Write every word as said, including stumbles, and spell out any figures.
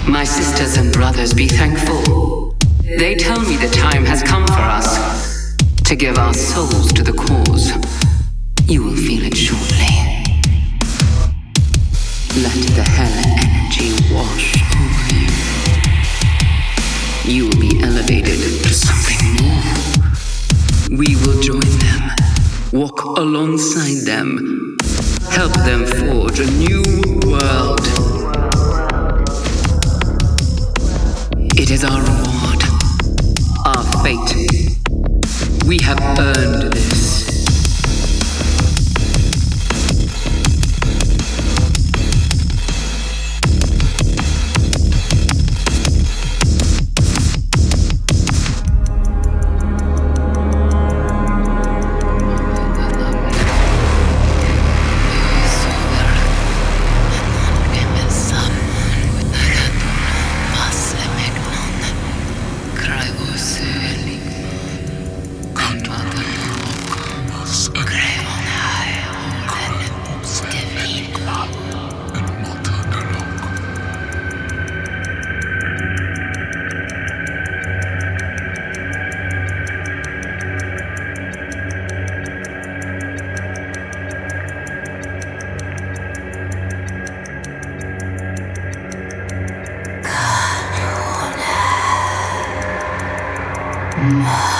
My sisters and brothers, be thankful. They tell me the time has come for us to give our souls to the cause. You will feel it shortly. Let the hell energy wash over you. You will be elevated to something more. We will join them, walk alongside them, help them forge a new world. It is our reward, our fate. We have earned this. Mm-hmm.